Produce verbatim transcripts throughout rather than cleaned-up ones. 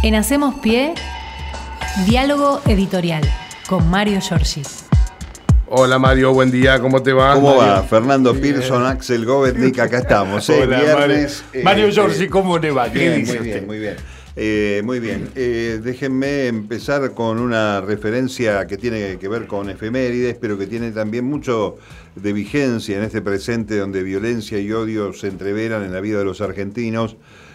En Hacemos Pie, diálogo editorial con Mario Giorgi. Hola Mario, buen día, ¿cómo te va? ¿Cómo Mario? va? Fernando Pearson, Axel Govetnik, acá estamos. ¿eh? Hola, Viernes. Mario, Mario eh, Giorgi, ¿cómo le va? ¿Qué Bien, dice muy usted? bien, muy bien. Eh, muy bien. Eh, déjenme empezar con una referencia que tiene que ver con efemérides, pero que tiene también mucho de vigencia en este presente donde violencia y odio se entreveran en la vida de los argentinos.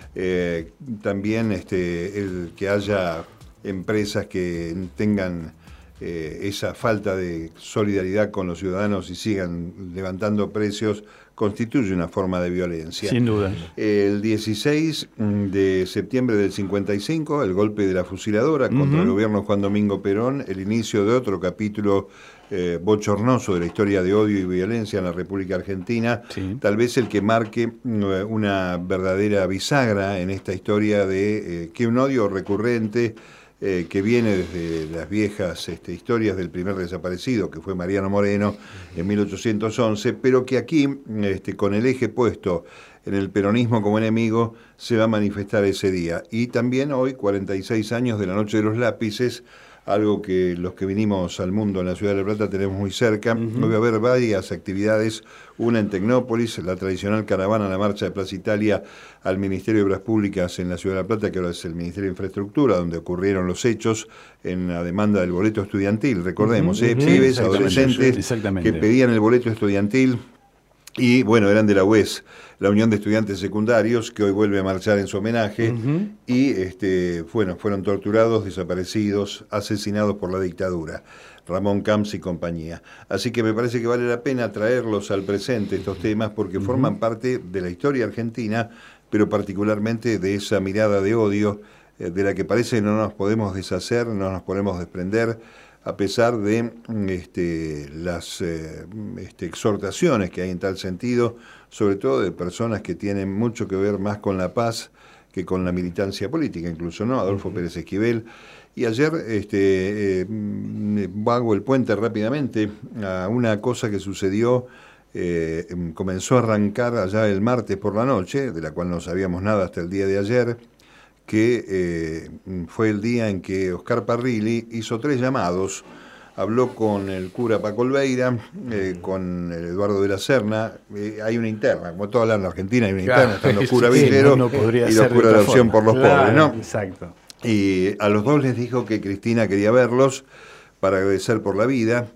Eh, también este, el que haya empresas que tengan eh, esa falta de solidaridad con los ciudadanos y sigan levantando precios constituye una forma de violencia. Sin duda. El dieciséis de septiembre del cincuenta y cinco, el golpe de la fusiladora contra Uh-huh. el gobierno Juan Domingo Perón, el inicio de otro capítulo eh, bochornoso de la historia de odio y violencia en la República Argentina, Sí. tal vez el que marque eh, una verdadera bisagra en esta historia de eh, que un odio recurrente Eh, que viene desde las viejas este, historias del primer desaparecido, que fue Mariano Moreno, en mil ochocientos once, pero que aquí, este, con el eje puesto en el peronismo como enemigo, se va a manifestar ese día. Y también hoy, cuarenta y seis años de la Noche de los Lápices, algo que los que vinimos al mundo en la Ciudad de La Plata tenemos muy cerca. Uh-huh. Hoy va a haber varias actividades, una en Tecnópolis, la tradicional caravana, la marcha de Plaza Italia al Ministerio de Obras Públicas en la Ciudad de La Plata, que ahora es el Ministerio de Infraestructura, donde ocurrieron los hechos en la demanda del boleto estudiantil. Recordemos, uh-huh, ¿eh? uh-huh. Pibes, Exactamente, adolescentes, exactamente. que pedían el boleto estudiantil. Y bueno, eran de la U E S, la Unión de Estudiantes Secundarios, que hoy vuelve a marchar en su homenaje. Uh-huh. Y este, bueno, fueron torturados, desaparecidos, asesinados por la dictadura. Ramón Camps y compañía. Así que me parece que vale la pena traerlos al presente estos temas porque uh-huh. forman parte de la historia argentina, pero particularmente de esa mirada de odio eh, de la que parece no nos podemos deshacer, no nos podemos desprender, a pesar de este, las eh, este, exhortaciones que hay en tal sentido, sobre todo de personas que tienen mucho que ver más con la paz que con la militancia política, incluso, ¿no? Adolfo uh-huh. Pérez Esquivel. Y ayer este, eh, hago el puente rápidamente a una cosa que sucedió, eh, comenzó a arrancar allá el martes por la noche, de la cual no sabíamos nada hasta el día de ayer, que eh, fue el día en que Oscar Parrilli hizo tres llamados, habló con el cura Paco Olveira, eh, con el Eduardo de la Serna, eh, hay una interna, como todo habla en la Argentina, hay una interna, Claro, están los curas sí, villeros no, no y los curas de opción por los claro, pobres, ¿no? Exacto. Y a los dos les dijo que Cristina quería verlos para agradecer por la vida,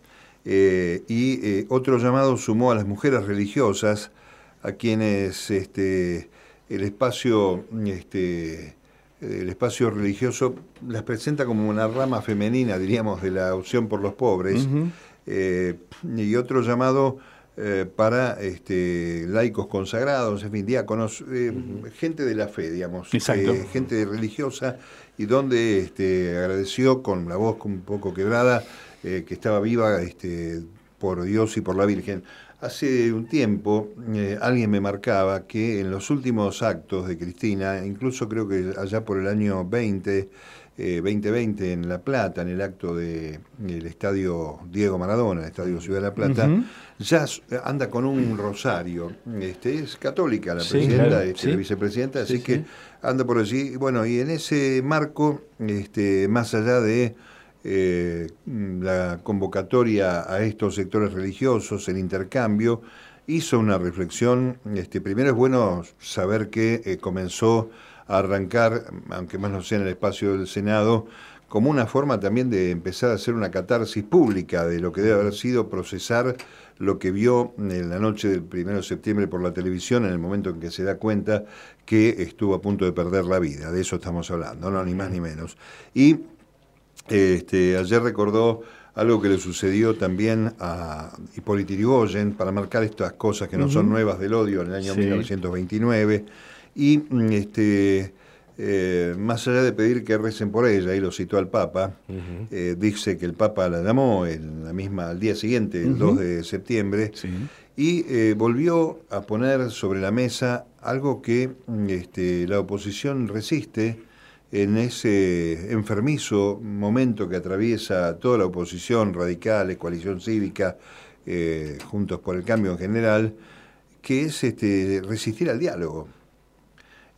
eh, y eh, otro llamado sumó a las mujeres religiosas, a quienes este, el espacio... Este, el espacio religioso las presenta como una rama femenina, diríamos, de la opción por los pobres, uh-huh. eh, y otro llamado eh, para este, laicos consagrados, en fin, diáconos, eh, uh-huh. gente de la fe, digamos, eh, gente religiosa, y donde este, agradeció con la voz un poco quebrada eh, que estaba viva este, por Dios y por la Virgen. Hace un tiempo eh, alguien me marcaba que en los últimos actos de Cristina, incluso creo que allá por el año veinte, eh, veinte veinte en La Plata, en el acto del de, estadio Diego Maradona, el estadio Ciudad de La Plata, uh-huh. ya anda con un rosario. Este, es católica la sí, presidenta, claro, este, ¿sí? la vicepresidenta, así sí, que sí. anda por allí. Bueno, y en ese marco, este, más allá de Eh, la convocatoria a estos sectores religiosos, el intercambio, hizo una reflexión. Este, primero es bueno saber que eh, comenzó a arrancar, aunque más no sea en el espacio del Senado, como una forma también de empezar a hacer una catarsis pública de lo que debe haber sido procesar lo que vio en la noche del primero de septiembre por la televisión, en el momento en que se da cuenta que estuvo a punto de perder la vida. De eso estamos hablando, no, ni más ni menos. Y Este, ayer recordó algo que le sucedió también a Hipólito Yrigoyen, para marcar estas cosas que no uh-huh. son nuevas del odio, en el año sí. mil novecientos veintinueve, y este, eh, más allá de pedir que recen por ella, y lo citó al Papa, uh-huh. eh, dice que el Papa la llamó en la misma, al día siguiente, el uh-huh. dos de septiembre, sí. y eh, volvió a poner sobre la mesa algo que este, la oposición resiste, en ese enfermizo momento que atraviesa toda la oposición, radicales, coalición cívica, eh, Juntos por el Cambio en general, que es este, resistir al diálogo.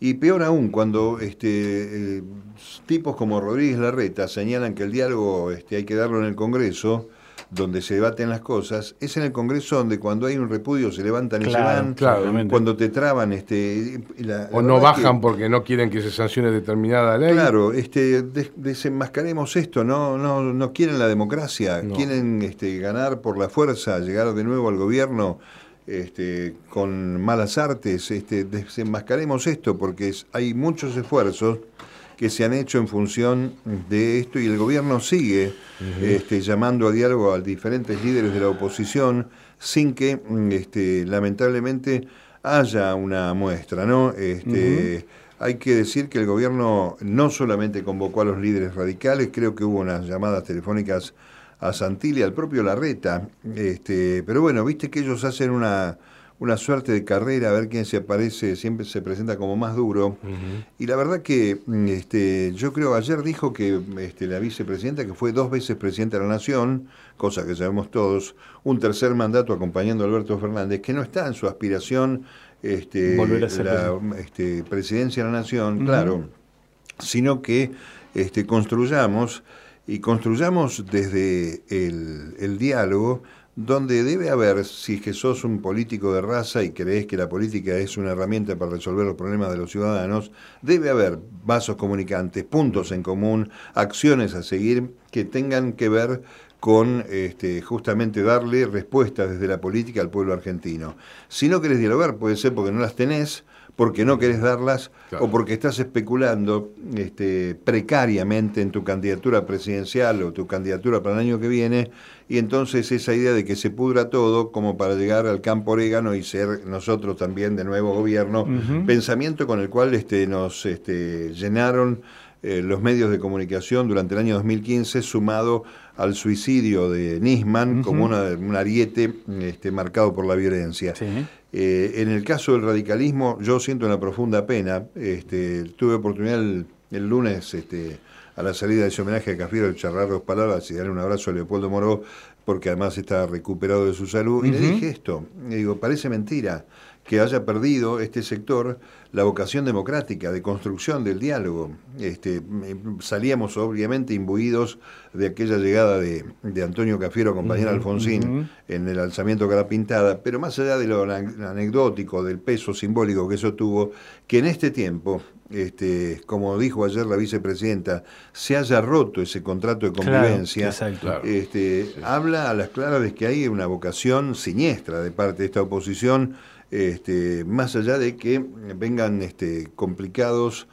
Y peor aún, cuando este, eh, tipos como Rodríguez Larreta señalan que el diálogo este, hay que darlo en el Congreso, donde se debaten las cosas, es en el Congreso donde cuando hay un repudio se levantan claro, y se van, claro, cuando te traban... este la, O la no bajan que, porque no quieren que se sancione determinada ley. Claro, este, des, desenmascaremos esto, no, no, no quieren la democracia, no. quieren este, ganar por la fuerza, llegar de nuevo al gobierno este, con malas artes, este, desenmascaremos esto porque es, hay muchos esfuerzos que se han hecho en función de esto y el gobierno sigue uh-huh. este, llamando a diálogo a diferentes líderes de la oposición sin que este, lamentablemente haya una muestra, ¿no? Este, uh-huh. Hay que decir que el gobierno no solamente convocó a los líderes radicales, creo que hubo unas llamadas telefónicas a Santilli, al propio Larreta, este, pero bueno, viste que ellos hacen una, una suerte de carrera, a ver quién se aparece, siempre se presenta como más duro, uh-huh. y la verdad que este, yo creo, ayer dijo que este, la vicepresidenta, que fue dos veces presidenta de la Nación, cosa que sabemos todos, un tercer mandato acompañando a Alberto Fernández, que no está en su aspiración este, volver a ser la este, presidencia de la Nación, uh-huh. claro, sino que este, construyamos... Y construyamos desde el, el diálogo, donde debe haber, si es que sos un político de raza y creés que la política es una herramienta para resolver los problemas de los ciudadanos, debe haber vasos comunicantes, puntos en común, acciones a seguir que tengan que ver con este, justamente darle respuestas desde la política al pueblo argentino. Si no querés dialogar, puede ser porque no las tenés, porque no querés darlas, claro. o porque estás especulando este, precariamente en tu candidatura presidencial o tu candidatura para el año que viene, y entonces esa idea de que se pudra todo como para llegar al campo orégano y ser nosotros también de nuevo gobierno, uh-huh. pensamiento con el cual este, nos este, llenaron eh, los medios de comunicación durante el año dos mil quince, sumado al suicidio de Nisman, uh-huh. como una, un ariete este, marcado por la violencia. Sí. Eh, en el caso del radicalismo, yo siento una profunda pena. Este, tuve oportunidad el, el lunes, este, a la salida de ese homenaje a Cafiero, de charlar dos palabras y darle un abrazo a Leopoldo Moró, porque además está recuperado de su salud. Uh-huh. Y le dije esto, le digo, parece mentira que haya perdido este sector la vocación democrática, de construcción del diálogo. Este, salíamos obviamente imbuidos de aquella llegada de, de Antonio Cafiero, compañero uh-huh, Alfonsín, uh-huh. en el alzamiento Cara Pintada, pero más allá de lo anecdótico, del peso simbólico que eso tuvo, que en este tiempo, este, como dijo ayer la vicepresidenta, se haya roto ese contrato de convivencia, claro, exacto. este, sí. habla a las claras de que hay una vocación siniestra de parte de esta oposición, Este, más allá de que vengan este, complicados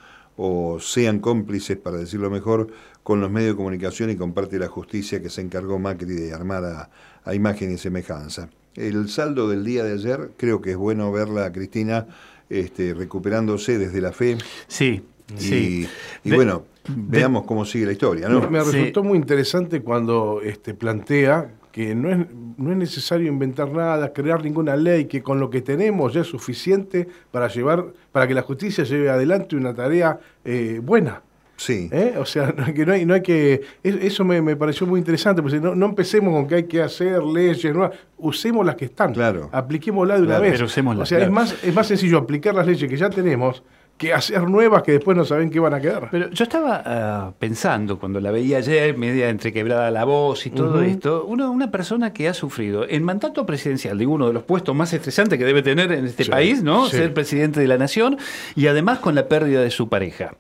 o sean cómplices, para decirlo mejor, con los medios de comunicación y con parte de la justicia que se encargó Macri de armar a, a imagen y semejanza. El saldo del día de ayer, creo que es bueno verla a Cristina este, recuperándose desde la fe. Sí, y, sí. Y de, bueno, de, veamos cómo sigue la historia, ¿no? Me resultó sí. muy interesante cuando este, plantea que no es, no es necesario inventar nada, crear ninguna ley, que con lo que tenemos ya es suficiente para llevar, para que la justicia lleve adelante una tarea eh, buena. Sí. ¿Eh? O sea, que no hay, no hay que... Eso me, me pareció muy interesante, porque no, no empecemos con que hay que hacer leyes, ¿no? Usemos las que están, claro. apliquémoslas de claro. una vez. Pero usémoslas, o sea, claro. es más, es más sencillo aplicar las leyes que ya tenemos que hacer nuevas que después no saben qué van a quedar. Pero yo estaba uh, pensando, cuando la veía ayer, media entrequebrada la voz y todo uh-huh. esto, una, una persona que ha sufrido el mandato presidencial de uno de los puestos más estresantes que debe tener en este sí, país, ¿no? Sí. Ser presidente de la nación, y además con la pérdida de su pareja.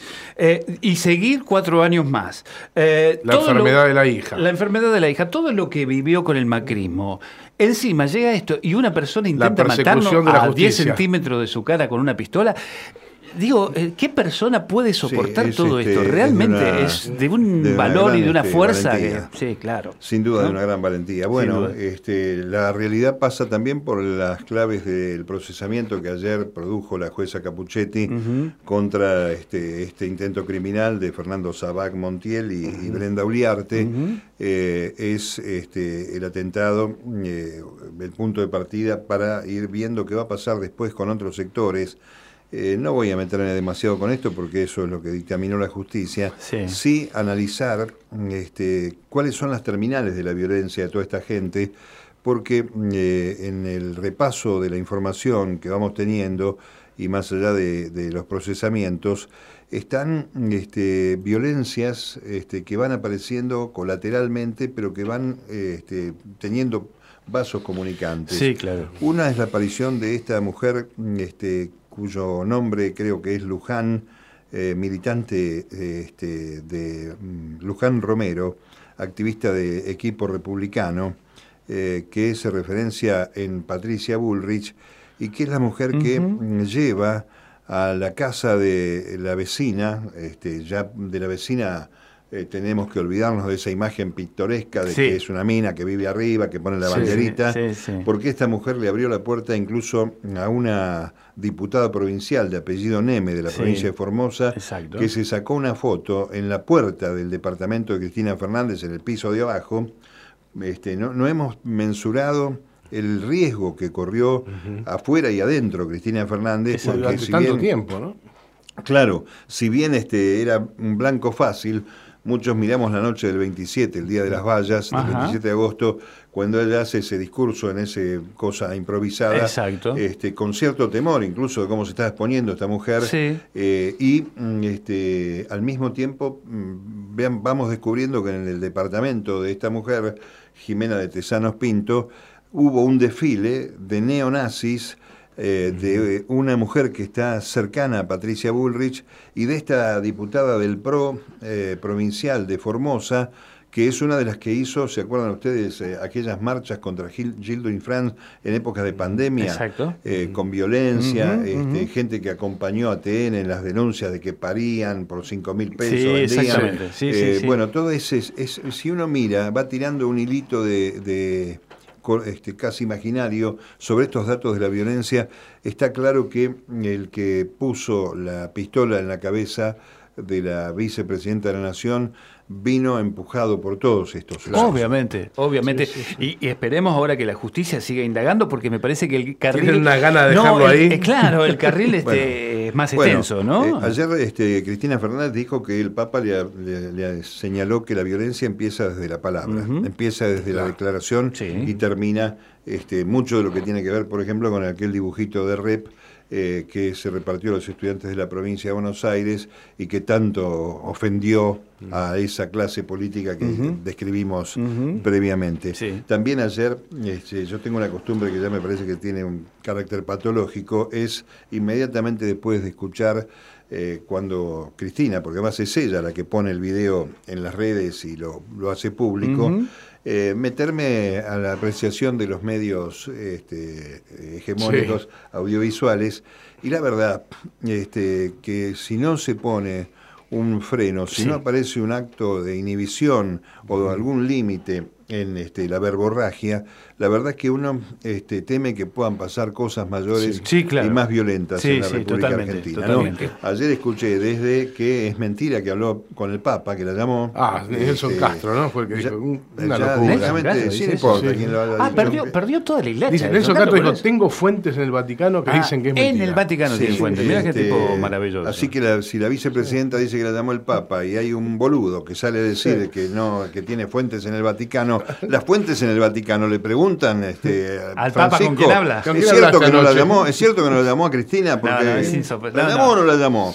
Eh, y seguir cuatro años más. Eh, la enfermedad lo, de la hija. La enfermedad de la hija, todo lo que vivió con el macrismo. Encima llega esto y una persona intenta matarlo a diez centímetros de su cara con una pistola. Digo, ¿qué persona puede soportar sí, todo este, esto? Realmente es de, una, es de un de valor y de una este, fuerza. Que, sí, claro. Sin duda, ¿no? De una gran valentía. Bueno, este, la realidad pasa también por las claves del procesamiento que ayer produjo la jueza Capuchetti uh-huh. contra este, este intento criminal de Fernando Sabac Montiel y, uh-huh. y Brenda Uliarte. Uh-huh. eh, es este, el atentado, eh, el punto de partida para ir viendo qué va a pasar después con otros sectores. Eh, no voy a meterme demasiado con esto porque eso es lo que dictaminó la justicia. Sí, sí analizar este, cuáles son las terminales de la violencia de toda esta gente, porque eh, en el repaso de la información que vamos teniendo y más allá de, de los procesamientos, están este, violencias este, que van apareciendo colateralmente, pero que van este, teniendo vasos comunicantes. Sí, claro. Una es la aparición de esta mujer este, cuyo nombre creo que es Luján, eh, militante este, de um, Luján Romero, activista de Equipo Republicano, eh, que se referencia en Patricia Bullrich, y que es la mujer que uh-huh. lleva a la casa de la vecina, este, ya de la vecina eh, tenemos que olvidarnos de esa imagen pintoresca de sí. que es una mina que vive arriba, que pone la sí, banderita, sí, sí. porque esta mujer le abrió la puerta incluso a una diputada provincial de apellido Neme, de la sí. provincia de Formosa, exacto. que se sacó una foto en la puerta del departamento de Cristina Fernández, en el piso de abajo. Este, no, no hemos mensurado el riesgo que corrió uh-huh. afuera y adentro Cristina Fernández. Porque durante si tanto bien, tiempo, ¿no? Claro, si bien este era un blanco fácil, muchos miramos la noche del veintisiete, el día de las vallas, del Ajá. veintisiete de agosto, cuando ella hace ese discurso en esa cosa improvisada, Exacto. Este, con cierto temor incluso de cómo se está exponiendo esta mujer, sí. eh, y este, al mismo tiempo vean, vamos descubriendo que en el departamento de esta mujer, Jimena de Tesanos Pinto, hubo un desfile de neonazis, eh, de una mujer que está cercana a Patricia Bullrich y de esta diputada del P R O eh, provincial de Formosa, que es una de las que hizo, ¿se acuerdan ustedes? Eh, aquellas marchas contra Gil, Gildo Infrans en épocas de pandemia, Exacto. Eh, con violencia, Uh-huh, este, uh-huh. gente que acompañó a T N en las denuncias de que parían por cinco mil pesos, sí, vendían. Exactamente. Sí, Eh, sí, sí. Bueno, todo ese, es, es, si uno mira, va tirando un hilito de... de Este, casi imaginario sobre estos datos de la violencia. Está claro que el que puso la pistola en la cabeza de la vicepresidenta de la Nación vino empujado por todos estos lados. Obviamente, obviamente. Sí, sí, sí. Y, y esperemos ahora que la justicia siga indagando, porque me parece que el carril... Tienen una gana de no, dejarlo el, ahí. Eh, claro, el carril este, bueno, es más extenso, bueno, ¿no? Eh, ayer este, Cristina Fernández dijo que el Papa le, le, le señaló que la violencia empieza desde la palabra, uh-huh. empieza desde claro. la declaración sí. y termina este, mucho de lo que tiene que ver, por ejemplo, con aquel dibujito de Rep, Eh, que se repartió a los estudiantes de la provincia de Buenos Aires y que tanto ofendió a esa clase política que uh-huh. describimos uh-huh. previamente. Sí. También ayer, este, yo tengo una costumbre que ya me parece que tiene un carácter patológico, es inmediatamente después de escuchar eh, cuando Cristina, porque además es ella la que pone el video en las redes y lo, lo hace público, uh-huh. Eh, meterme a la apreciación de los medios este, hegemónicos sí. audiovisuales, y la verdad este, que si no se pone un freno, si sí. no aparece un acto de inhibición o de algún límite en este, la verborragia, la verdad es que uno este, teme que puedan pasar cosas mayores sí, sí, claro. y más violentas sí, en la sí, República totalmente, Argentina. Totalmente. ¿no? Ayer escuché desde que es mentira que habló con el Papa, que la llamó... Ah, Nelson este, Castro, ¿no? Fue el que ya, dijo una ya locura. directamente, sí, no importa sí. quién lo haya Ah, dicho. perdió, perdió toda la iglesia. Dice, Nelson Castro dijo, tengo fuentes en el Vaticano que ah, dicen que es mentira. En el Vaticano sí, tiene sí, fuentes. Mirá este, qué tipo maravilloso. Así que la, si la vicepresidenta dice que la llamó el Papa y hay un boludo que sale a decir sí. que no que tiene fuentes en el Vaticano, las fuentes en el Vaticano le preguntan este, al Francisco, Papa con quién habla. ¿Es cierto que no la llamó? ¿Es cierto que no la llamó a Cristina? Porque no, no, es ¿la no, llamó no. o no la llamó?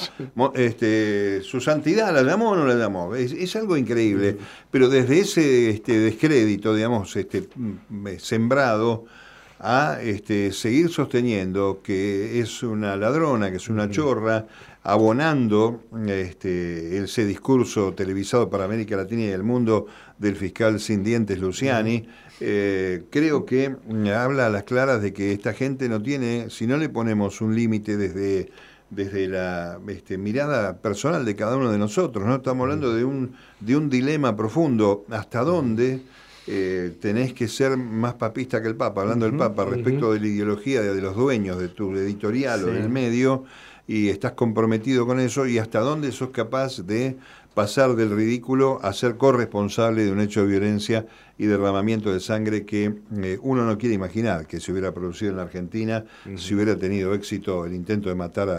Este, ¿Su santidad la llamó o no la llamó? Es, es algo increíble. Pero desde ese este, descrédito, digamos, este, sembrado, a este, seguir sosteniendo que es una ladrona, que es una chorra, abonando este, ese discurso televisado para América Latina y el mundo del fiscal sin dientes Luciani, eh, creo que habla a las claras de que esta gente no tiene, si no le ponemos un límite desde, desde la este, mirada personal de cada uno de nosotros, ¿no? Estamos hablando de un, de un dilema profundo, ¿hasta dónde eh, tenés que ser más papista que el Papa? Hablando uh-huh, del Papa, respecto uh-huh. de la ideología de, de los dueños de tu editorial sí. o del medio, y estás comprometido con eso, y hasta dónde sos capaz de pasar del ridículo a ser corresponsable de un hecho de violencia y derramamiento de sangre que eh, uno no quiere imaginar que se hubiera producido en la Argentina, uh-huh. si hubiera tenido éxito el intento de matar a,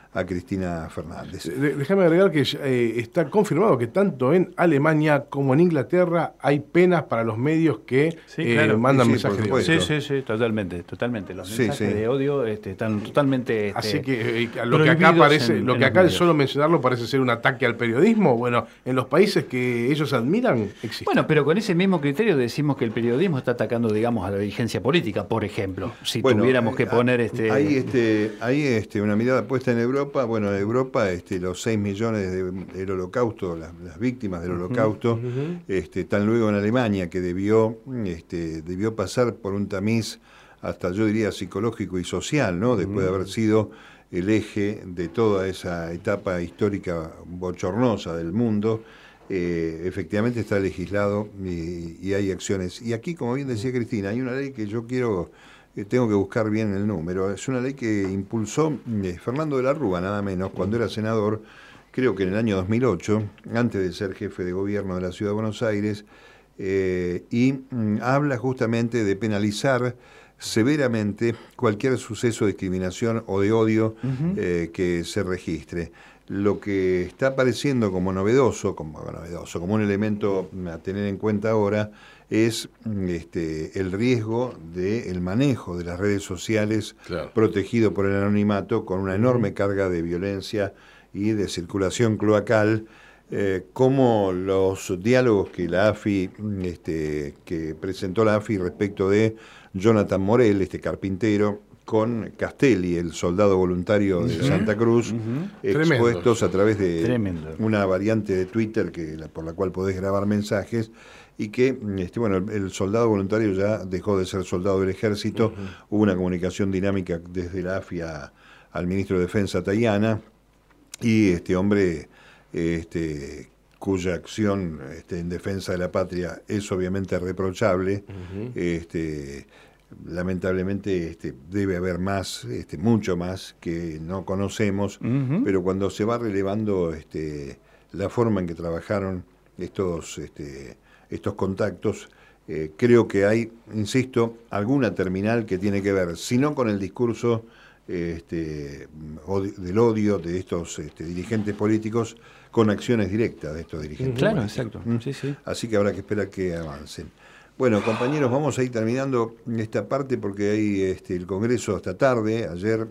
a Cristina Fernández. De, déjame agregar que eh, está confirmado que tanto en Alemania como en Inglaterra hay penas para los medios que sí, eh, claro. mandan sí, mensajes de odio. Sí, sí, sí, totalmente, totalmente. Los Sí, mensajes sí. de odio este, están totalmente... Este, Así que eh, lo que acá parece, en, lo en que los acá medios. solo mencionarlo parece ser un ataque al periodismo. Bueno, en los países que ellos admiran existe. Bueno, pero con ese mismo criterio decimos que el periodismo está atacando, digamos, a la dirigencia política, por ejemplo. Si Bueno, tuviéramos que eh, poner este... Hay, este, hay este, una mirada puesta en Europa. Bueno, en Europa este, los seis millones de, del holocausto, las, las víctimas del holocausto, uh-huh. este, están luego en Alemania, que debió, este, debió pasar por un tamiz hasta, yo diría, psicológico y social, ¿no? Después uh-huh. de haber sido el eje de toda esa etapa histórica bochornosa del mundo. Eh, efectivamente está legislado y, y hay acciones. Y aquí, como bien decía Cristina, hay una ley que yo quiero... Tengo que buscar bien el número. Es una ley que impulsó eh, Fernando de la Rúa, nada menos, cuando era senador, creo que en el año dos mil ocho, antes de ser jefe de gobierno de la Ciudad de Buenos Aires, eh, y mm, habla justamente de penalizar severamente cualquier suceso de discriminación o de odio uh-huh. eh, que se registre. Lo que está apareciendo como novedoso, como novedoso, como un elemento a tener en cuenta ahora, es este, el riesgo del manejo de las redes sociales, claro. protegido por el anonimato, con una enorme carga de violencia y de circulación cloacal, eh, como los diálogos que la A F I, este, que presentó la A F I respecto de Jonathan Morel, este carpintero, con Castelli, el soldado voluntario de Santa Cruz, uh-huh. expuestos Tremendo. a través de Tremendo. una variante de Twitter que, por la cual podés grabar mensajes, y que, este, bueno, el, el soldado voluntario ya dejó de ser soldado del ejército. Uh-huh. Hubo una comunicación dinámica desde la A F I a, al ministro de Defensa, Tayana, y este hombre, este, cuya acción este, en defensa de la patria es obviamente reprochable, uh-huh. este, lamentablemente este, debe haber más, este, mucho más que no conocemos, uh-huh. pero cuando se va relevando este, la forma en que trabajaron estos... Este, estos contactos, eh, creo que hay, insisto, alguna terminal que tiene que ver, si no con el discurso eh, este, odio, del odio de estos este, dirigentes políticos, con acciones directas de estos dirigentes claro, políticos. Exacto. ¿Mm? Sí, sí. Así que habrá que esperar que avancen. Bueno, compañeros, vamos a ir terminando esta parte porque hay este, el Congreso hasta tarde. Ayer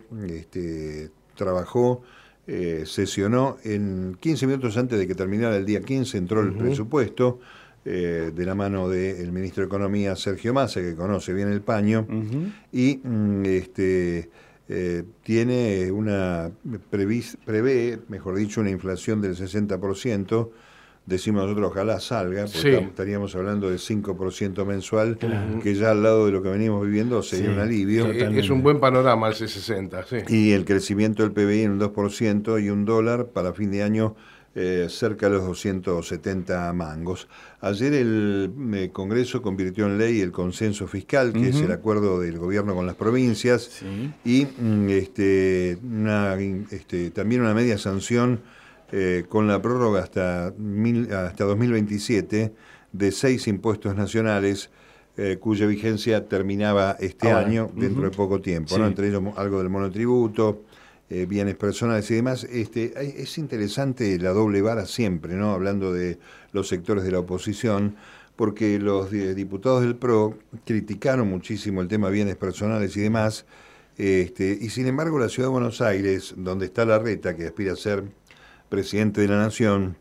este, trabajó, eh, sesionó, en quince minutos antes de que terminara el día quince, entró el uh-huh. presupuesto. Eh, de la mano del ministro de Economía, Sergio Massa, que conoce bien el paño, uh-huh. y mm, este, eh, tiene una, previs, prevé, mejor dicho, una inflación del sesenta por ciento, decimos nosotros ojalá salga, porque sí. estaríamos hablando de cinco por ciento mensual, uh-huh. que ya al lado de lo que venimos viviendo sería sí, un alivio. Totalmente. Es un buen panorama ese sesenta, sí. Y el crecimiento del P B I en un dos por ciento y un dólar para fin de año Eh, cerca de los doscientos setenta mangos. Ayer el eh, Congreso convirtió en ley el consenso fiscal, que uh-huh. es el acuerdo del gobierno con las provincias, sí. y mm, este, una, este, también una media sanción eh, con la prórroga hasta, mil, hasta dos mil veintisiete de seis impuestos nacionales, eh, cuya vigencia terminaba este Ahora, año, dentro uh-huh. de poco tiempo, sí. ¿no? Entre ellos algo del monotributo, Eh, bienes personales y demás. Este, es interesante la doble vara siempre, ¿no? Hablando de los sectores de la oposición, porque los diputados del P R O criticaron muchísimo el tema bienes personales y demás, este, y sin embargo la Ciudad de Buenos Aires, donde está Larreta, que aspira a ser presidente de la Nación,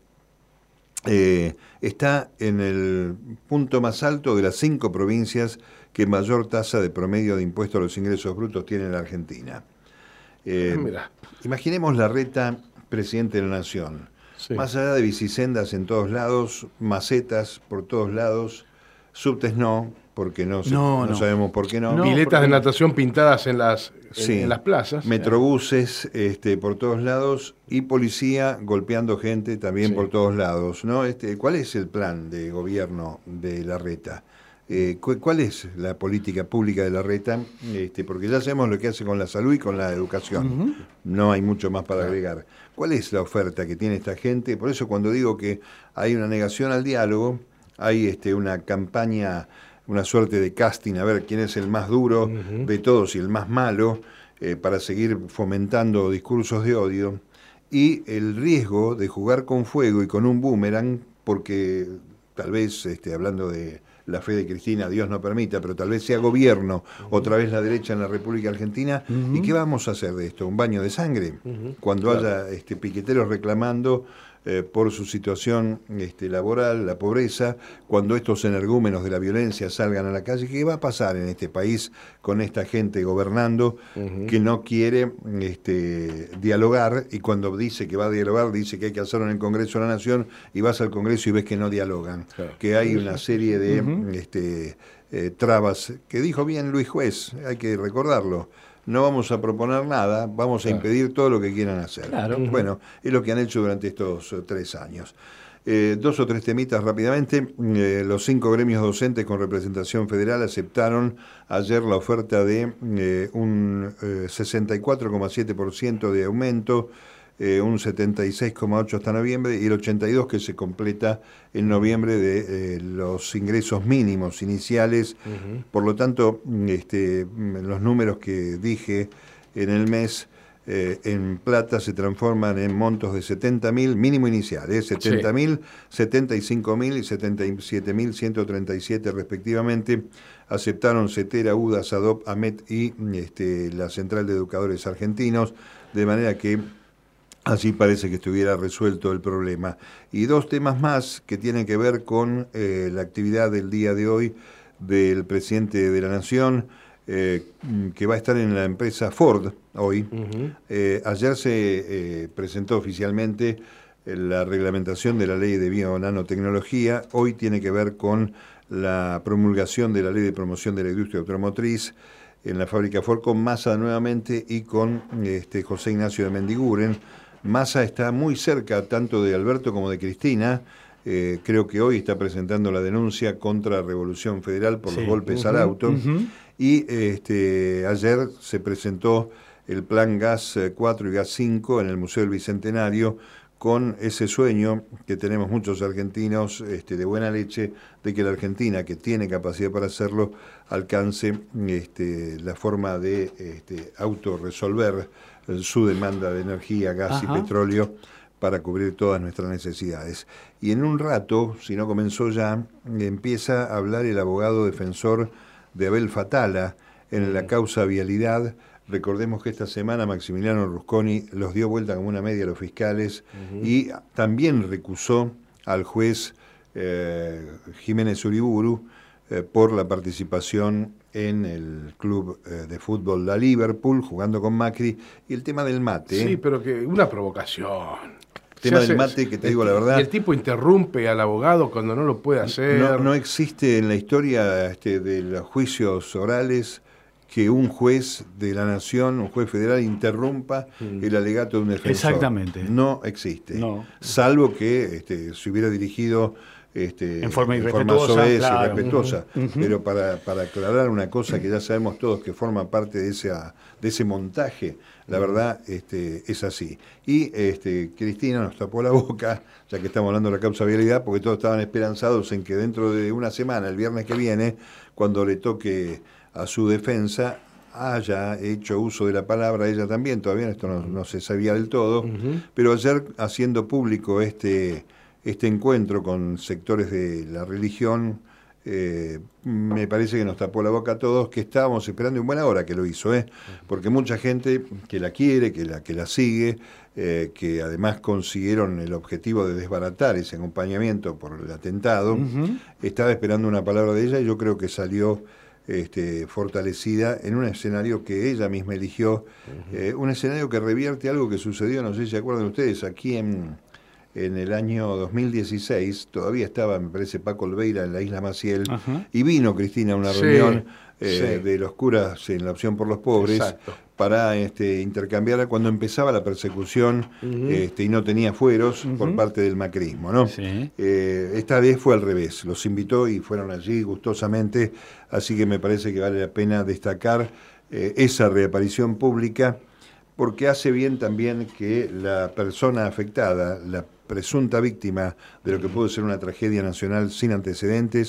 eh, está en el punto más alto de las cinco provincias que mayor tasa de promedio de impuesto a los ingresos brutos tiene en la Argentina. Eh, imaginemos Larreta, presidente de la Nación, sí. más allá de bicisendas en todos lados, macetas por todos lados, subtes no, porque no, no, no, no sabemos por qué no. no Piletas de natación pintadas en las, sí. en, en las plazas. Metrobuses este, por todos lados y policía golpeando gente también sí. por todos lados, ¿no? Este, ¿cuál es el plan de gobierno de Larreta? Eh, ¿Cuál es la política pública de Larreta? Este, porque ya sabemos lo que hace con la salud y con la educación. Uh-huh. No hay mucho más para agregar. ¿Cuál es la oferta que tiene esta gente? Por eso cuando digo que hay una negación al diálogo, hay este, una campaña, una suerte de casting, a ver quién es el más duro uh-huh. de todos y el más malo. eh, para seguir fomentando discursos de odio, y el riesgo de jugar con fuego y con un boomerang, porque tal vez, este, hablando de la fe de Cristina, Dios no permita, pero tal vez sea gobierno, uh-huh. otra vez la derecha en la República Argentina, uh-huh. ¿y qué vamos a hacer de esto? ¿Un baño de sangre? Uh-huh. Cuando claro. haya este, piqueteros reclamando eh, por su situación este, laboral, la pobreza, cuando estos energúmenos de la violencia salgan a la calle, ¿qué va a pasar en este país con esta gente gobernando uh-huh. que no quiere este, dialogar, y cuando dice que va a dialogar, dice que hay que hacerlo en el Congreso de la Nación, y vas al Congreso y ves que no dialogan, claro. que hay una serie de uh-huh. este, eh, trabas, que dijo bien Luis Juez, hay que recordarlo. No vamos a proponer nada, vamos a impedir todo lo que quieran hacer. Claro. Bueno, es lo que han hecho durante estos uh, tres años. Eh, dos o tres temitas rápidamente. Eh, los cinco gremios docentes con representación federal aceptaron ayer la oferta de eh, un eh, sesenta y cuatro coma siete por ciento de aumento, eh, un setenta y seis coma ocho por ciento hasta noviembre, y el ochenta y dos por ciento que se completa en noviembre de eh, los ingresos mínimos iniciales. Uh-huh. Por lo tanto, este, los números que dije en el mes eh, en plata se transforman en montos de setenta mil, mínimo inicial, ¿eh? setenta mil, sí. setenta y cinco mil y setenta y siete mil ciento treinta y siete respectivamente. Aceptaron CETERA, UDA, SADOP, AMET y este, la Central de Educadores Argentinos, de manera que así parece que estuviera resuelto el problema. Y dos temas más que tienen que ver con eh, la actividad del día de hoy del presidente de la Nación, eh, que va a estar en la empresa Ford hoy. Uh-huh. Eh, ayer se eh, presentó oficialmente la reglamentación de la ley de bionanotecnología. Hoy tiene que ver con la promulgación de la ley de promoción de la industria automotriz en la fábrica Ford, con Massa nuevamente y con este, José Ignacio de Mendiguren. Massa está muy cerca tanto de Alberto como de Cristina. Eh, creo que hoy está presentando la denuncia contra Revolución Federal por sí. los golpes uh-huh, al auto. Uh-huh. Y este, ayer se presentó el plan Gas cuatro y Gas cinco en el Museo del Bicentenario, con ese sueño que tenemos muchos argentinos este, de buena leche, de que la Argentina, que tiene capacidad para hacerlo, alcance este, la forma de este, autorresolver su demanda de energía, gas Ajá. y petróleo para cubrir todas nuestras necesidades. Y en un rato, si no comenzó ya, empieza a hablar el abogado defensor de Abel Fatala en la causa Vialidad. Recordemos que esta semana Maximiliano Rusconi los dio vuelta como una media a los fiscales uh-huh. y también recusó al juez eh, Jiménez Uriburu eh, por la participación en el club eh, de fútbol La Liverpool, jugando con Macri, y el tema del mate. Sí, pero que una provocación. El tema del mate, que te digo la verdad. Y el tipo interrumpe al abogado cuando no lo puede hacer. No, no existe en la historia este, de los juicios orales que un juez de la Nación, un juez federal, interrumpa mm. el alegato de un defensor. Exactamente. No existe. No. Salvo que este, se hubiera dirigido este, en forma irrespetuosa, en forma soez, claro. irrespetuosa. Uh-huh. Pero para, para aclarar una cosa que ya sabemos todos que forma parte de, esa, de ese montaje, la verdad este, es así. Y este, Cristina nos tapó la boca, ya que estamos hablando de la causa Vialidad, porque todos estaban esperanzados en que dentro de una semana, el viernes que viene, cuando le toque a su defensa, haya hecho uso de la palabra ella también. Todavía esto no, no se sabía del todo, uh-huh. pero ayer, haciendo público este, este encuentro con sectores de la religión, eh, me parece que nos tapó la boca a todos, que estábamos esperando en buena hora que lo hizo, ¿eh? porque mucha gente que la quiere, que la, que la sigue, eh, que además consiguieron el objetivo de desbaratar ese acompañamiento por el atentado, uh-huh. estaba esperando una palabra de ella, y yo creo que salió Este, fortalecida en un escenario que ella misma eligió, uh-huh. eh, un escenario que revierte algo que sucedió, no sé si se acuerdan ustedes, aquí en, en el año dos mil dieciséis, todavía estaba, me parece, Paco Olveira en la Isla Maciel, uh-huh. y vino Cristina a una sí, reunión eh, sí. de los curas en la Opción por los Pobres, Exacto. para este, intercambiar cuando empezaba la persecución uh-huh. este, y no tenía fueros uh-huh. por parte del macrismo, ¿no? Sí. Eh, esta vez fue al revés, los invitó y fueron allí gustosamente, así que me parece que vale la pena destacar eh, esa reaparición pública, porque hace bien también que la persona afectada, la presunta víctima de lo que puede ser una tragedia nacional sin antecedentes,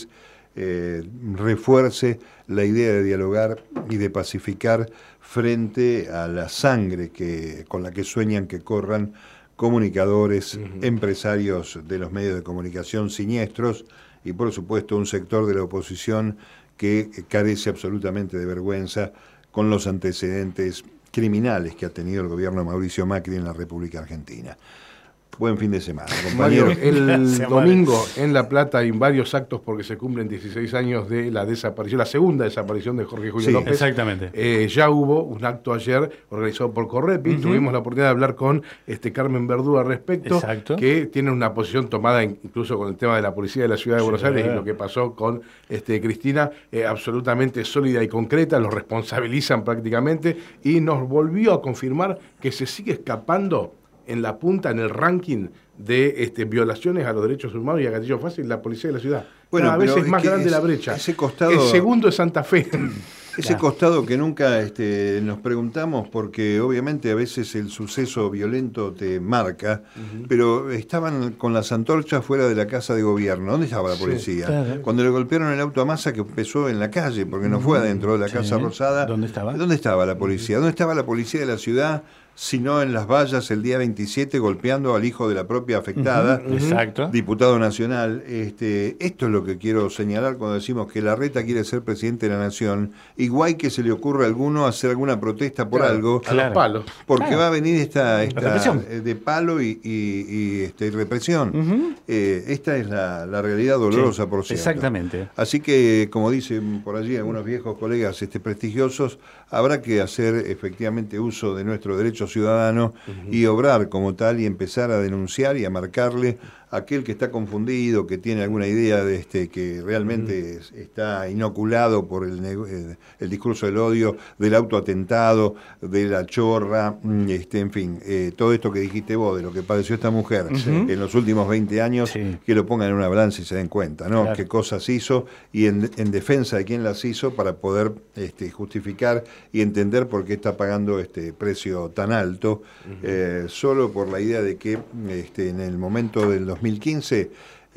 eh, refuerce la idea de dialogar y de pacificar frente a la sangre que, con la que sueñan que corran comunicadores, uh-huh. empresarios de los medios de comunicación siniestros y por supuesto un sector de la oposición que carece absolutamente de vergüenza con los antecedentes criminales que ha tenido el gobierno de Mauricio Macri en la República Argentina. Buen fin de semana, compañero. Mario, el domingo en La Plata hay varios actos porque se cumplen dieciséis años de la desaparición, la segunda desaparición de Jorge Julio sí, López. Exactamente. Eh, ya hubo un acto ayer organizado por Correpi, uh-huh. tuvimos la oportunidad de hablar con este Carmen Verdú al respecto, Exacto. que tiene una posición tomada incluso con el tema de la policía de la Ciudad de Buenos sí, Aires y lo que pasó con este, Cristina, eh, absolutamente sólida y concreta, los responsabilizan prácticamente y nos volvió a confirmar que se sigue escapando en la punta, en el ranking de este, violaciones a los derechos humanos y a gatillo fácil, la policía de la ciudad. Bueno, cada vez es más grande es, la brecha. Ese costado, el segundo es Santa Fe. Ese claro. costado que nunca este, nos preguntamos, porque obviamente a veces el suceso violento te marca, uh-huh. pero estaban con las antorchas fuera de la casa de gobierno. ¿Dónde estaba la policía? Sí, claro. Cuando le golpearon el auto a Massa, que empezó en la calle, porque no uh-huh. fue adentro de la sí. Casa Rosada. ¿Dónde estaba? ¿Dónde estaba la policía? ¿Dónde estaba la policía de la ciudad? Sino en las vallas el día veintisiete golpeando al hijo de la propia afectada, uh-huh, Exacto. diputado nacional. Este, esto es lo que quiero señalar cuando decimos que Larreta quiere ser presidente de la nación. Igual que se le ocurre a alguno hacer alguna protesta por claro, algo, a los palos. porque claro. va a venir esta, esta de palo y, y, y, este, y represión. Uh-huh. Eh, esta es la, la realidad dolorosa, sí, por cierto. Exactamente. Así que, como dicen por allí algunos viejos colegas este, prestigiosos, habrá que hacer efectivamente uso de nuestro derecho ciudadano uh-huh. y obrar como tal y empezar a denunciar y a marcarle a aquel que está confundido, que tiene alguna idea de este que realmente uh-huh. es, está inoculado por el, el, el discurso del odio, del autoatentado, de la chorra, este, en fin, eh, todo esto que dijiste vos, de lo que padeció esta mujer uh-huh. en los últimos veinte años, sí. que lo pongan en una balanza y se den cuenta, ¿no? Claro. Qué cosas hizo y en, en defensa de quién las hizo para poder este, justificar y entender por qué está pagando este precio tan alto, uh-huh. eh, solo por la idea de que este, en el momento del dos mil quince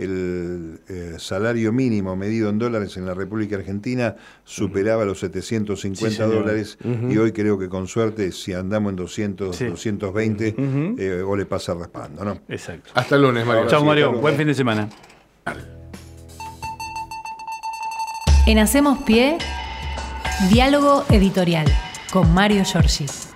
el eh, salario mínimo medido en dólares en la República Argentina superaba uh-huh. los setecientos cincuenta sí, dólares uh-huh. y hoy creo que con suerte si andamos en doscientos, sí. doscientos veinte uh-huh. eh, o le pasa raspando, ¿no? Exacto. Hasta el lunes, Mario. Chao, Mario. Buen fin de semana. En Hacemos Pie, diálogo editorial con Mario Giorgi.